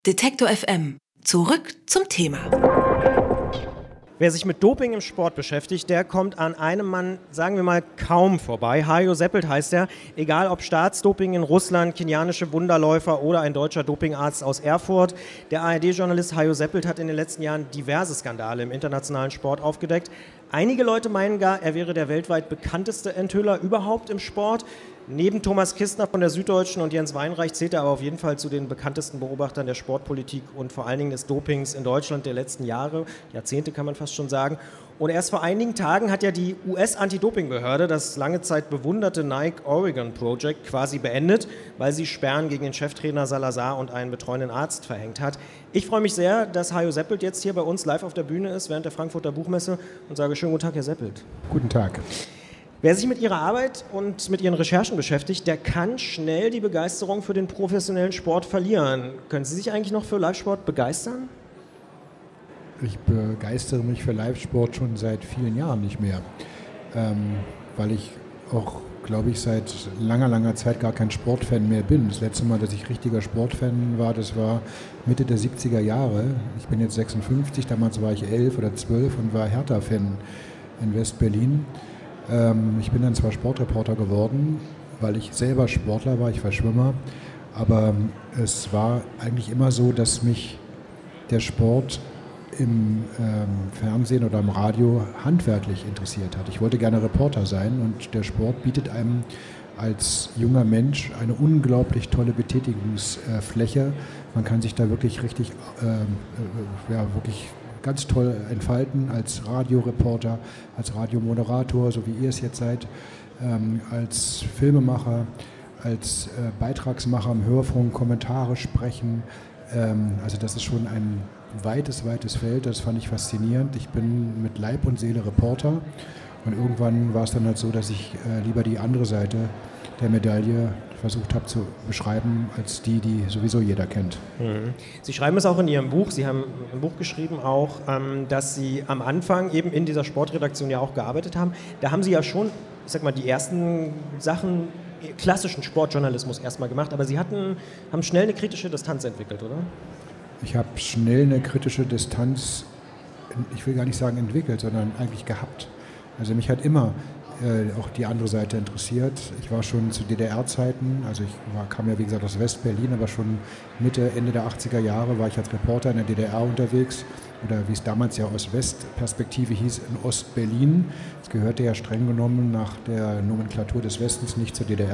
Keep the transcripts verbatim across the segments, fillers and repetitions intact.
Detektor F M. Zurück zum Thema. Wer sich mit Doping im Sport beschäftigt, der kommt an einem Mann, sagen wir mal, kaum vorbei. Hajo Seppelt heißt er. Egal ob Staatsdoping in Russland, kenianische Wunderläufer oder ein deutscher Dopingarzt aus Erfurt. Der A R D-Journalist Hajo Seppelt hat in den letzten Jahren diverse Skandale im internationalen Sport aufgedeckt. Einige Leute meinen gar, er wäre der weltweit bekannteste Enthüller überhaupt im Sport. Neben Thomas Kistner von der Süddeutschen und Jens Weinreich zählt er aber auf jeden Fall zu den bekanntesten Beobachtern der Sportpolitik und vor allen Dingen des Dopings in Deutschland der letzten Jahre, Jahrzehnte kann man fast schon sagen. Und erst vor einigen Tagen hat ja die U S-Anti-Doping-Behörde das lange Zeit bewunderte Nike Oregon Project quasi beendet, weil sie Sperren gegen den Cheftrainer Salazar und einen betreuenden Arzt verhängt hat. Ich freue mich sehr, dass Hajo Seppelt jetzt hier bei uns live auf der Bühne ist während der Frankfurter Buchmesse und sage schönen guten Tag, Herr Seppelt. Guten Tag. Wer sich mit Ihrer Arbeit und mit Ihren Recherchen beschäftigt, der kann schnell die Begeisterung für den professionellen Sport verlieren. Können Sie sich eigentlich noch für Live-Sport begeistern? Ich begeistere mich für Live-Sport schon seit vielen Jahren nicht mehr, ähm, weil ich auch, glaube ich, seit langer, langer Zeit gar kein Sportfan mehr bin. Das letzte Mal, dass ich richtiger Sportfan war, das war Mitte der siebziger Jahre. Ich bin jetzt sechsundfünfzig, damals war ich elf oder zwölf und war Hertha-Fan in West-Berlin. Ähm, ich bin dann zwar Sportreporter geworden, weil ich selber Sportler war, ich war Schwimmer, aber es war eigentlich immer so, dass mich der Sport im ähm, Fernsehen oder im Radio handwerklich interessiert hat. Ich wollte gerne Reporter sein und der Sport bietet einem als junger Mensch eine unglaublich tolle Betätigungsfläche. Man kann sich da wirklich richtig, ähm, äh, ja, wirklich ganz toll entfalten als Radioreporter, als Radiomoderator, so wie ihr es jetzt seid, ähm, als Filmemacher, als äh, Beitragsmacher im Hörfunk, Kommentare sprechen. Ähm, also das ist schon ein weites, weites Feld, das fand ich faszinierend. Ich bin mit Leib und Seele Reporter und irgendwann war es dann halt so, dass ich äh, lieber die andere Seite der Medaille versucht habe zu beschreiben, als die, die sowieso jeder kennt. Mhm. Sie schreiben es auch in Ihrem Buch, Sie haben im Buch geschrieben auch, ähm, dass Sie am Anfang eben in dieser Sportredaktion ja auch gearbeitet haben. Da haben Sie ja schon, ich sag mal, die ersten Sachen, klassischen Sportjournalismus erstmal gemacht, aber Sie hatten, haben schnell eine kritische Distanz entwickelt, oder? Ich habe schnell eine kritische Distanz, ich will gar nicht sagen entwickelt, sondern eigentlich gehabt. Also mich hat immer äh, auch die andere Seite interessiert. Ich war schon zu D D R-Zeiten, also ich war, kam ja wie gesagt aus West-Berlin, aber schon Mitte, Ende der achtziger Jahre war ich als Reporter in der D D R unterwegs oder wie es damals ja aus Westperspektive hieß, in Ost-Berlin. Es gehörte ja streng genommen nach der Nomenklatur des Westens nicht zur D D R.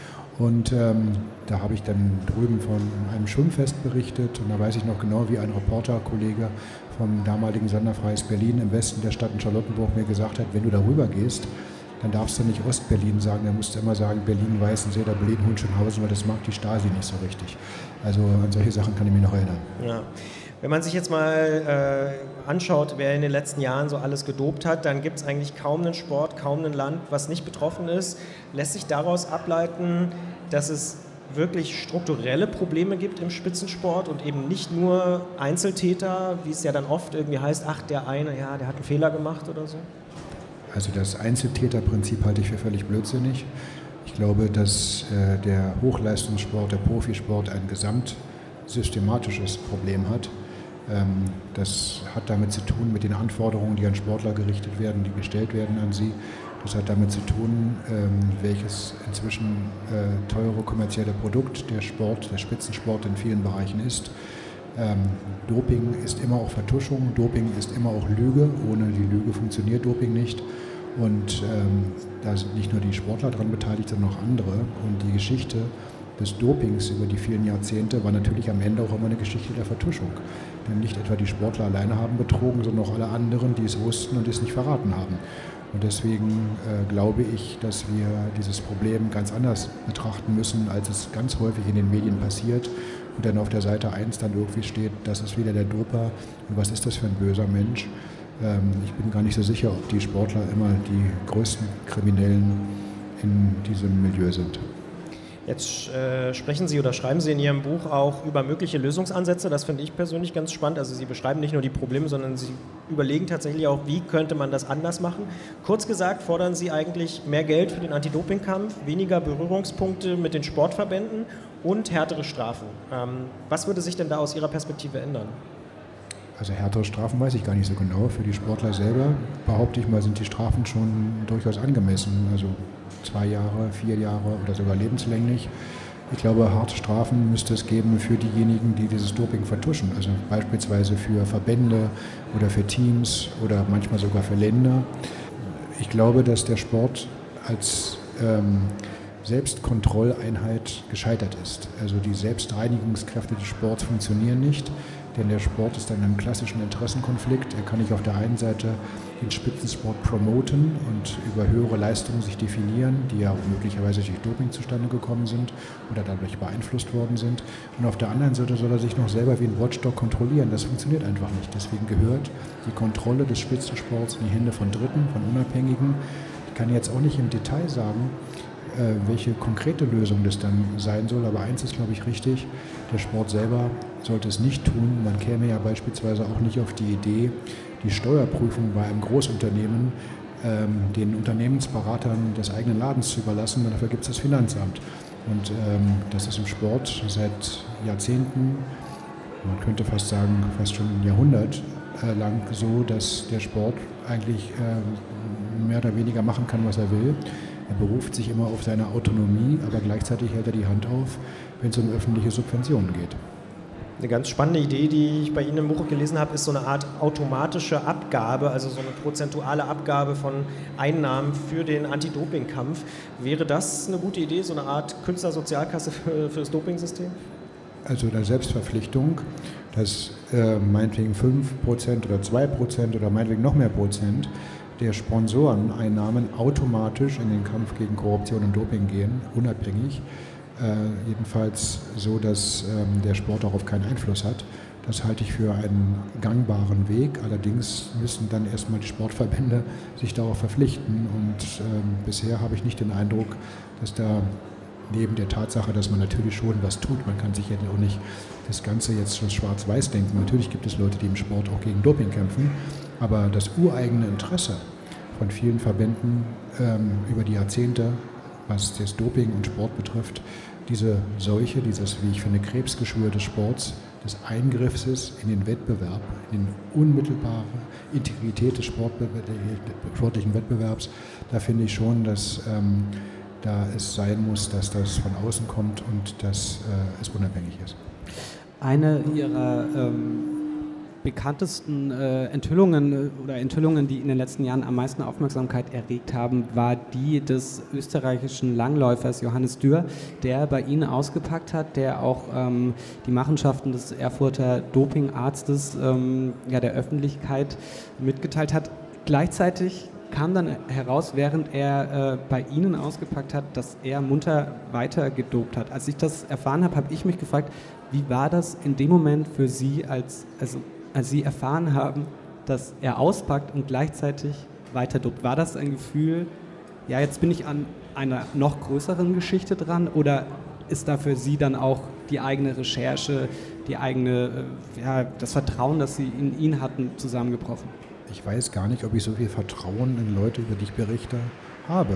Und ähm, da habe ich dann drüben von einem Schwimmfest berichtet und da weiß ich noch genau, wie ein Reporterkollege vom damaligen Senderfreies Berlin im Westen der Stadt in Charlottenburg mir gesagt hat, wenn du darüber gehst, dann darfst du nicht Ost-Berlin sagen, dann musst du immer sagen Berlin-Weißensee oder Berlin-Hohenschönhausen, weil das mag die Stasi nicht so richtig. Also an solche Sachen kann ich mich noch erinnern. Ja. Wenn man sich jetzt mal äh, anschaut, wer in den letzten Jahren so alles gedopt hat, dann gibt es eigentlich kaum einen Sport, kaum ein Land, was nicht betroffen ist. Lässt sich daraus ableiten, dass es wirklich strukturelle Probleme gibt im Spitzensport und eben nicht nur Einzeltäter, wie es ja dann oft irgendwie heißt, ach, der eine, ja, der hat einen Fehler gemacht oder so? Also das Einzeltäterprinzip halte ich für völlig blödsinnig. Ich glaube, dass äh, der Hochleistungssport, der Profisport ein gesamtsystematisches Problem hat. Ähm, das hat damit zu tun mit den Anforderungen, die an Sportler gerichtet werden, die gestellt werden an sie. Das hat damit zu tun, ähm, welches inzwischen äh, teure kommerzielle Produkt der Sport, der Spitzensport in vielen Bereichen ist. Ähm, Doping ist immer auch Vertuschung, Doping ist immer auch Lüge. Ohne die Lüge funktioniert Doping nicht. Und ähm, da sind nicht nur die Sportler dran beteiligt, sondern auch andere. Und die Geschichte des Dopings über die vielen Jahrzehnte war natürlich am Ende auch immer eine Geschichte der Vertuschung. Denn nicht etwa die Sportler alleine haben betrogen, sondern auch alle anderen, die es wussten und es nicht verraten haben. Und deswegen äh, glaube ich, dass wir dieses Problem ganz anders betrachten müssen, als es ganz häufig in den Medien passiert. Und dann auf der Seite eins dann irgendwie steht, das ist wieder der Doper und was ist das für ein böser Mensch. Ähm, ich bin gar nicht so sicher, ob die Sportler immer die größten Kriminellen in diesem Milieu sind. Jetzt äh, sprechen Sie oder schreiben Sie in Ihrem Buch auch über mögliche Lösungsansätze. Das finde ich persönlich ganz spannend. Also Sie beschreiben nicht nur die Probleme, sondern Sie überlegen tatsächlich auch, wie könnte man das anders machen. Kurz gesagt fordern Sie eigentlich mehr Geld für den Anti-Doping-Kampf, weniger Berührungspunkte mit den Sportverbänden und härtere Strafen. Ähm, was würde sich denn da aus Ihrer Perspektive ändern? Also härtere Strafen weiß ich gar nicht so genau. Für die Sportler selber, behaupte ich mal, sind die Strafen schon durchaus angemessen. Also zwei Jahre, vier Jahre oder sogar lebenslänglich. Ich glaube, harte Strafen müsste es geben für diejenigen, die dieses Doping vertuschen. Also beispielsweise für Verbände oder für Teams oder manchmal sogar für Länder. Ich glaube, dass der Sport als ähm, Selbstkontrolleinheit gescheitert ist. Also die Selbstreinigungskräfte des Sports funktionieren nicht, denn der Sport ist in einem klassischen Interessenkonflikt. Er kann nicht auf der einen Seite den Spitzensport promoten und über höhere Leistungen sich definieren, die ja möglicherweise durch Doping zustande gekommen sind oder dadurch beeinflusst worden sind. Und auf der anderen Seite soll er sich noch selber wie ein Watchdog kontrollieren. Das funktioniert einfach nicht. Deswegen gehört die Kontrolle des Spitzensports in die Hände von Dritten, von Unabhängigen. Ich kann jetzt auch nicht im Detail sagen, welche konkrete Lösung das dann sein soll. Aber eins ist, glaube ich, richtig, der Sport selber sollte es nicht tun. Man käme ja beispielsweise auch nicht auf die Idee, die Steuerprüfung bei einem Großunternehmen ähm, den Unternehmensberatern des eigenen Ladens zu überlassen. Und dafür gibt es das Finanzamt. Und ähm, das ist im Sport seit Jahrzehnten, man könnte fast sagen, fast schon ein Jahrhundert äh, lang so, dass der Sport eigentlich äh, mehr oder weniger machen kann, was er will. Er beruft sich immer auf seine Autonomie, aber gleichzeitig hält er die Hand auf, wenn es um öffentliche Subventionen geht. Eine ganz spannende Idee, die ich bei Ihnen im Buch gelesen habe, ist so eine Art automatische Abgabe, also so eine prozentuale Abgabe von Einnahmen für den Anti-Doping-Kampf. Wäre das eine gute Idee, so eine Art Künstlersozialkasse für, für das Dopingsystem? Also eine Selbstverpflichtung, dass äh, meinetwegen fünf Prozent oder zwei Prozent oder meinetwegen noch mehr Prozent der Sponsoreneinnahmen automatisch in den Kampf gegen Korruption und Doping gehen, unabhängig. Äh, jedenfalls so, dass ähm, der Sport darauf keinen Einfluss hat. Das halte ich für einen gangbaren Weg. Allerdings müssen dann erstmal die Sportverbände sich darauf verpflichten. Und ähm, bisher habe ich nicht den Eindruck, dass da neben der Tatsache, dass man natürlich schon was tut, man kann sich ja auch nicht das Ganze jetzt schon schwarz-weiß denken. Natürlich gibt es Leute, die im Sport auch gegen Doping kämpfen. Aber das ureigene Interesse von vielen Verbänden ähm, über die Jahrzehnte, was das Doping und Sport betrifft, diese Seuche, dieses, wie ich finde, Krebsgeschwür des Sports, des Eingriffs in den Wettbewerb, in den unmittelbare Integrität des Sportbe- sportlichen Wettbewerbs, da finde ich schon, dass ähm, da es sein muss, dass das von außen kommt und dass äh, es unabhängig ist. Eine Ihrer ähm bekanntesten äh, Enthüllungen äh, oder Enthüllungen, die in den letzten Jahren am meisten Aufmerksamkeit erregt haben, war die des österreichischen Langläufers Johannes Dürr, der bei Ihnen ausgepackt hat, der auch ähm, die Machenschaften des Erfurter Dopingarztes ähm, ja, der Öffentlichkeit mitgeteilt hat. Gleichzeitig kam dann heraus, während er äh, bei Ihnen ausgepackt hat, dass er munter weiter gedopt hat. Als ich das erfahren habe, habe ich mich gefragt, wie war das in dem Moment für Sie, als, also als Sie erfahren haben, dass er auspackt und gleichzeitig weiter dopt? War das ein Gefühl, ja, jetzt bin ich an einer noch größeren Geschichte dran, oder ist da für Sie dann auch die eigene Recherche, die eigene, ja, das Vertrauen, das Sie in ihn hatten, zusammengebrochen? Ich weiß gar nicht, ob ich so viel Vertrauen in Leute, über die ich berichte, habe.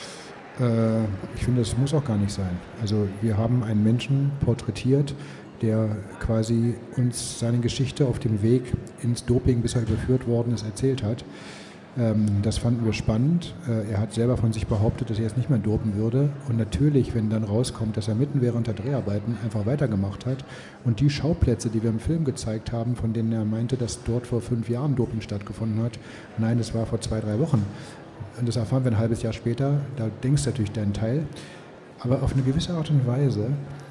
Äh, ich finde, das muss auch gar nicht sein. Also wir haben einen Menschen porträtiert, der quasi uns seine Geschichte auf dem Weg ins Doping, bis er überführt worden ist, erzählt hat. Ähm, das fanden wir spannend. Äh, er hat selber von sich behauptet, dass er jetzt nicht mehr dopen würde. Und natürlich, wenn dann rauskommt, dass er mitten während der Dreharbeiten einfach weitergemacht hat und die Schauplätze, die wir im Film gezeigt haben, von denen er meinte, dass dort vor fünf Jahren Doping stattgefunden hat, nein, das war vor zwei, drei Wochen. Und das erfahren wir ein halbes Jahr später. Da denkst du natürlich deinen Teil. Aber auf eine gewisse Art und Weise,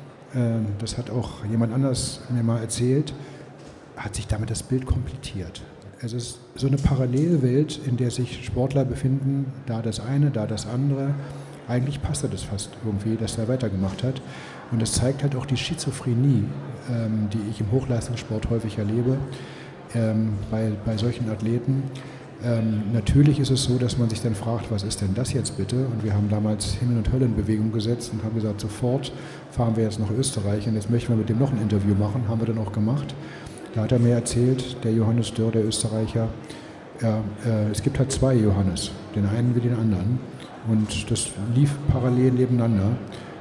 das hat auch jemand anders mir mal erzählt, hat sich damit das Bild komplettiert. Es ist so eine Parallelwelt, in der sich Sportler befinden, da das eine, da das andere. Eigentlich passte das fast irgendwie, dass er weitergemacht hat. Und das zeigt halt auch die Schizophrenie, ähm, die ich im Hochleistungssport häufig erlebe, ähm, bei, bei solchen Athleten. Ähm, natürlich ist es so, dass man sich dann fragt, was ist denn das jetzt bitte? Und wir haben damals Himmel und Hölle in Bewegung gesetzt und haben gesagt, sofort fahren wir jetzt nach Österreich und jetzt möchten wir mit dem noch ein Interview machen, haben wir dann auch gemacht. Da hat er mir erzählt, der Johannes Dürr, der Österreicher, ja, äh, es gibt halt zwei Johannes, den einen wie den anderen, und das lief parallel nebeneinander.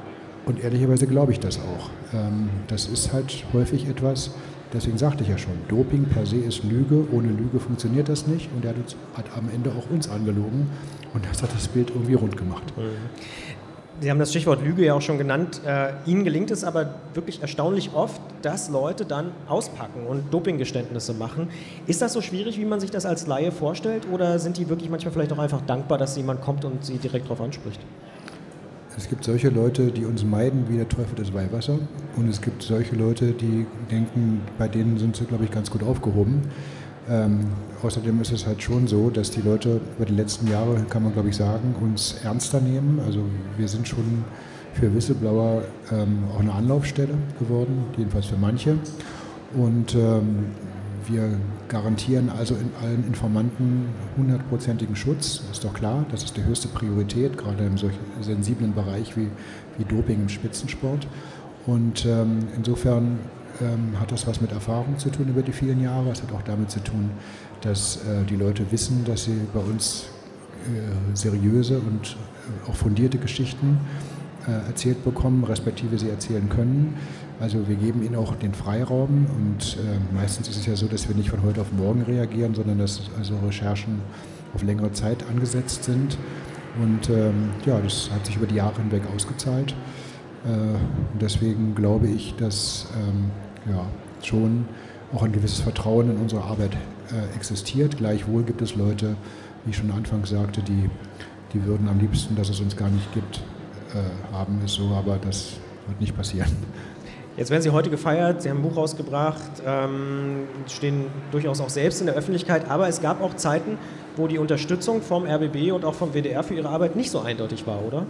Und ehrlicherweise glaube ich das auch. Ähm, das ist halt häufig etwas, deswegen sagte ich ja schon, Doping per se ist Lüge, ohne Lüge funktioniert das nicht und er hat, uns, hat am Ende auch uns angelogen und das hat das Bild irgendwie rund gemacht. Sie haben das Stichwort Lüge ja auch schon genannt. Äh, Ihnen gelingt es aber wirklich erstaunlich oft, dass Leute dann auspacken und Dopinggeständnisse machen. Ist das so schwierig, wie man sich das als Laie vorstellt oder sind die wirklich manchmal vielleicht auch einfach dankbar, dass jemand kommt und sie direkt darauf anspricht? Es gibt solche Leute, die uns meiden wie der Teufel das Weihwasser und es gibt solche Leute, die denken, bei denen sind sie, glaube ich, ganz gut aufgehoben. Ähm, außerdem ist es halt schon so, dass die Leute über die letzten Jahre, kann man glaube ich sagen, uns ernster nehmen. Also wir sind schon für Whistleblower ähm, auch eine Anlaufstelle geworden, jedenfalls für manche. Und ähm, wir garantieren also in allen Informanten hundertprozentigen Schutz, ist doch klar, das ist die höchste Priorität, gerade in solch sensiblen Bereich wie, wie Doping im Spitzensport. Und ähm, insofern ähm, hat das was mit Erfahrung zu tun über die vielen Jahre. Es hat auch damit zu tun, dass äh, die Leute wissen, dass sie bei uns äh, seriöse und äh, auch fundierte Geschichten äh, erzählt bekommen, respektive sie erzählen können. Also wir geben ihnen auch den Freiraum und äh, meistens ist es ja so, dass wir nicht von heute auf morgen reagieren, sondern dass also Recherchen auf längere Zeit angesetzt sind. Und ähm, ja, das hat sich über die Jahre hinweg ausgezahlt. Äh, und deswegen glaube ich, dass ähm, ja, schon auch ein gewisses Vertrauen in unsere Arbeit äh, existiert. Gleichwohl gibt es Leute, wie ich schon anfangs sagte, die, die würden am liebsten, dass es uns gar nicht gibt, äh, haben es so, aber das wird nicht passieren. Jetzt werden Sie heute gefeiert, Sie haben ein Buch rausgebracht, ähm, stehen durchaus auch selbst in der Öffentlichkeit, aber es gab auch Zeiten, wo die Unterstützung vom R B B und auch vom W D R für Ihre Arbeit nicht so eindeutig war, oder?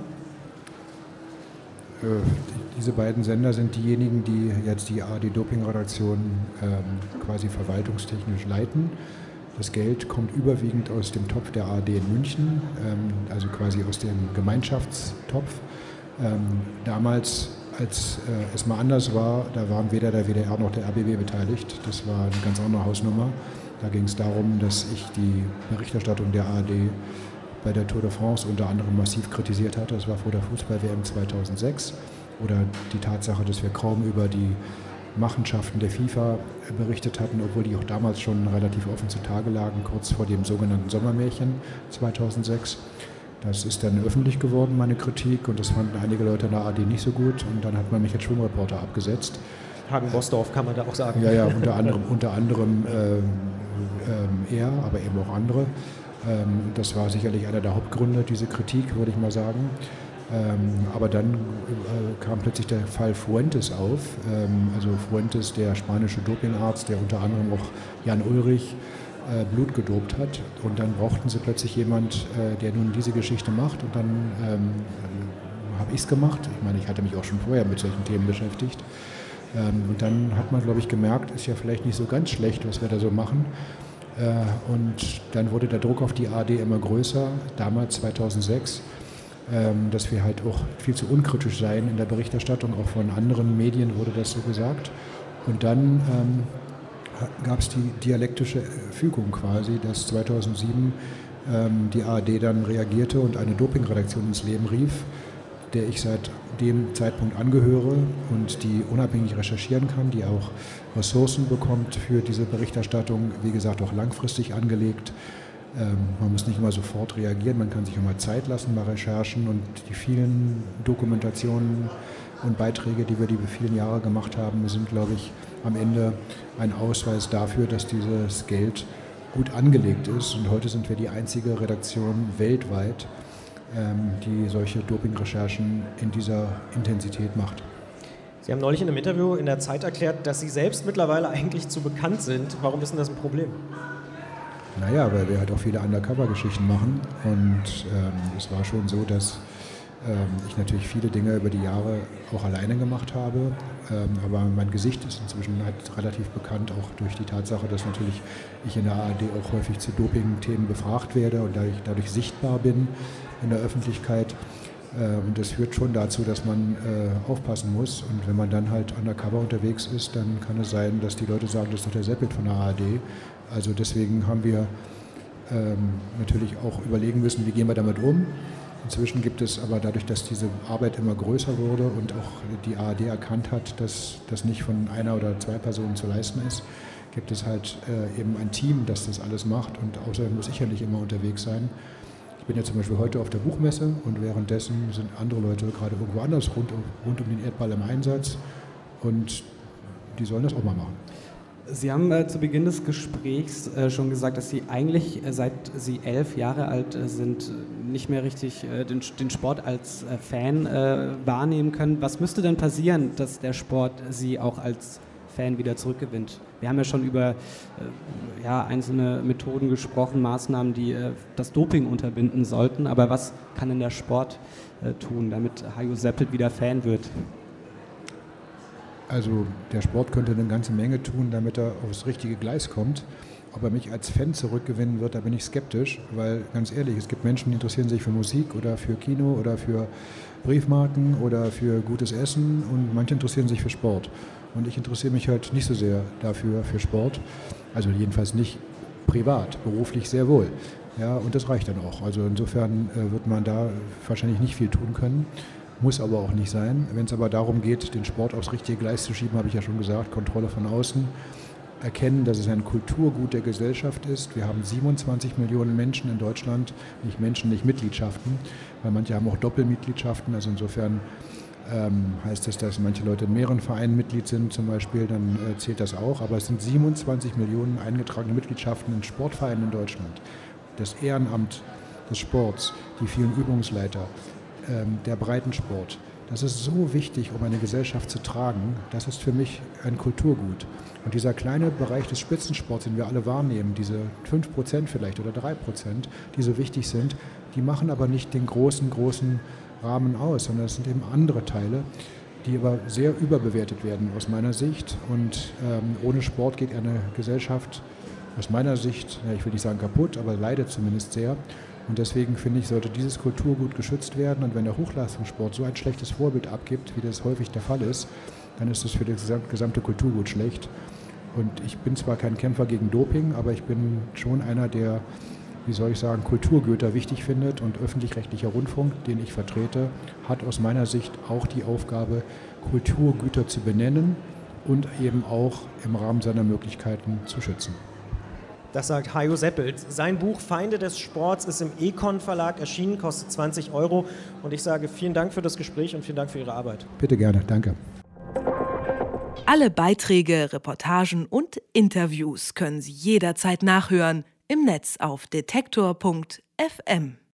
Äh, diese beiden Sender sind diejenigen, die jetzt die A R D-Doping-Redaktion ähm, quasi verwaltungstechnisch leiten. Das Geld kommt überwiegend aus dem Topf der A R D in München, ähm, also quasi aus dem Gemeinschaftstopf. Ähm, damals, als äh, es mal anders war, da waren weder der W D R noch der R B B beteiligt. Das war eine ganz andere Hausnummer. Da ging es darum, dass ich die Berichterstattung der A R D bei der Tour de France unter anderem massiv kritisiert hatte. Das war vor der Fußball-W M zweitausendsechs. Oder die Tatsache, dass wir kaum über die Machenschaften der FIFA berichtet hatten, obwohl die auch damals schon relativ offen zutage lagen, kurz vor dem sogenannten Sommermärchen zweitausendsechs. Das ist dann öffentlich geworden, meine Kritik, und das fanden einige Leute in der A R D nicht so gut. Und dann hat man mich als Schwimmreporter abgesetzt. Hagen-Bosdorf kann man da auch sagen. Ja, ja, unter anderem, unter anderem ähm, ähm, er, aber eben auch andere. Ähm, das war sicherlich einer der Hauptgründe, diese Kritik, würde ich mal sagen. Ähm, aber dann äh, kam plötzlich der Fall Fuentes auf. Ähm, also Fuentes, der spanische Dopingarzt, der unter anderem auch Jan Ulrich äh, Blut gedopt hat. Und dann brauchten sie plötzlich jemand, äh, der nun diese Geschichte macht. Und dann ähm, habe ich es gemacht. Ich meine, ich hatte mich auch schon vorher mit solchen Themen beschäftigt. Ähm, und dann hat man, glaube ich, gemerkt, ist ja vielleicht nicht so ganz schlecht, was wir da so machen. Äh, und dann wurde der Druck auf die A R D immer größer, damals zweitausendsechs, ähm, dass wir halt auch viel zu unkritisch seien in der Berichterstattung, auch von anderen Medien wurde das so gesagt. Und dann ähm, gab es die dialektische Fügung quasi, dass zweitausendsieben ähm, die A R D dann reagierte und eine Dopingredaktion ins Leben rief, der ich seit dem Zeitpunkt angehöre und die unabhängig recherchieren kann, die auch Ressourcen bekommt für diese Berichterstattung, wie gesagt auch langfristig angelegt. Ähm, man muss nicht immer sofort reagieren, man kann sich auch mal Zeit lassen bei Recherchen, und die vielen Dokumentationen und Beiträge, die wir die vielen Jahre gemacht haben, sind, glaube ich, am Ende ein Ausweis dafür, dass dieses Geld gut angelegt ist. Und heute sind wir die einzige Redaktion weltweit, die solche Dopingrecherchen in dieser Intensität macht. Sie haben neulich in einem Interview in der Zeit erklärt, dass Sie selbst mittlerweile eigentlich zu bekannt sind. Warum ist denn das ein Problem? Naja, weil wir halt auch viele Undercover-Geschichten machen, und ähm, es war schon so, dass ähm, ich natürlich viele Dinge über die Jahre auch alleine gemacht habe, ähm, aber mein Gesicht ist inzwischen halt relativ bekannt, auch durch die Tatsache, dass natürlich ich in der A R D auch häufig zu Doping-Themen befragt werde und dadurch, dadurch sichtbar bin in der Öffentlichkeit. Äh, und das führt schon dazu, dass man äh, aufpassen muss, und wenn man dann halt undercover unterwegs ist, dann kann es sein, dass die Leute sagen, das ist doch der Seppelt von der A R D. Also deswegen haben wir ähm, natürlich auch überlegen müssen, wie gehen wir damit um. Inzwischen gibt es aber dadurch, dass diese Arbeit immer größer wurde und auch die A R D erkannt hat, dass das nicht von einer oder zwei Personen zu leisten ist, gibt es halt äh, eben ein Team, das das alles macht und außerdem muss ich ja nicht immer unterwegs sein. Ich bin ja zum Beispiel heute auf der Buchmesse und währenddessen sind andere Leute gerade irgendwo anders rund um, rund um den Erdball im Einsatz und die sollen das auch mal machen. Sie haben äh, zu Beginn des Gesprächs äh, schon gesagt, dass Sie eigentlich, äh, seit Sie elf Jahre alt äh, sind, nicht mehr richtig äh, den, den Sport als äh, Fan äh, wahrnehmen können. Was müsste denn passieren, dass der Sport Sie auch als Fan wieder zurückgewinnt? Wir haben ja schon über äh, ja, einzelne Methoden gesprochen, Maßnahmen, die äh, das Doping unterbinden sollten. Aber was kann denn der Sport äh, tun, damit Hajo Seppelt wieder Fan wird? Also der Sport könnte eine ganze Menge tun, damit er aufs richtige Gleis kommt. Ob er mich als Fan zurückgewinnen wird, da bin ich skeptisch, weil ganz ehrlich, es gibt Menschen, die interessieren sich für Musik oder für Kino oder für Briefmarken oder für gutes Essen und manche interessieren sich für Sport. Und ich interessiere mich halt nicht so sehr dafür, für Sport, also jedenfalls nicht privat, beruflich sehr wohl. Ja, und das reicht dann auch. Also insofern äh, wird man da wahrscheinlich nicht viel tun können. Muss aber auch nicht sein. Wenn es aber darum geht, den Sport aufs richtige Gleis zu schieben, habe ich ja schon gesagt, Kontrolle von außen, erkennen, dass es ein Kulturgut der Gesellschaft ist. Wir haben siebenundzwanzig Millionen Menschen in Deutschland, nicht Menschen, nicht Mitgliedschaften, weil manche haben auch Doppelmitgliedschaften, also insofern ähm, heißt es, dass manche Leute in mehreren Vereinen Mitglied sind zum Beispiel, dann äh, zählt das auch, aber es sind siebenundzwanzig Millionen eingetragene Mitgliedschaften in Sportvereinen in Deutschland. Das Ehrenamt des Sports, die vielen Übungsleiter, der Breitensport. Das ist so wichtig, um eine Gesellschaft zu tragen. Das ist für mich ein Kulturgut. Und dieser kleine Bereich des Spitzensports, den wir alle wahrnehmen, diese fünf Prozent vielleicht oder drei Prozent, die so wichtig sind, die machen aber nicht den großen, großen Rahmen aus, sondern es sind eben andere Teile, die aber sehr überbewertet werden aus meiner Sicht. Und ähm, ohne Sport geht eine Gesellschaft aus meiner Sicht, ja, ich will nicht sagen kaputt, aber leidet zumindest sehr. Und deswegen finde ich, sollte dieses Kulturgut geschützt werden. Und wenn der Hochleistungssport so ein schlechtes Vorbild abgibt, wie das häufig der Fall ist, dann ist das für das gesamte Kulturgut schlecht. Und ich bin zwar kein Kämpfer gegen Doping, aber ich bin schon einer, der, wie soll ich sagen, Kulturgüter wichtig findet. Und öffentlich-rechtlicher Rundfunk, den ich vertrete, hat aus meiner Sicht auch die Aufgabe, Kulturgüter zu benennen und eben auch im Rahmen seiner Möglichkeiten zu schützen. Das sagt Hajo Seppelt. Sein Buch Feinde des Sports ist im Econ Verlag erschienen, kostet zwanzig Euro. Und ich sage vielen Dank für das Gespräch und vielen Dank für Ihre Arbeit. Bitte gerne, danke. Alle Beiträge, Reportagen und Interviews können Sie jederzeit nachhören im Netz auf detektor punkt f m.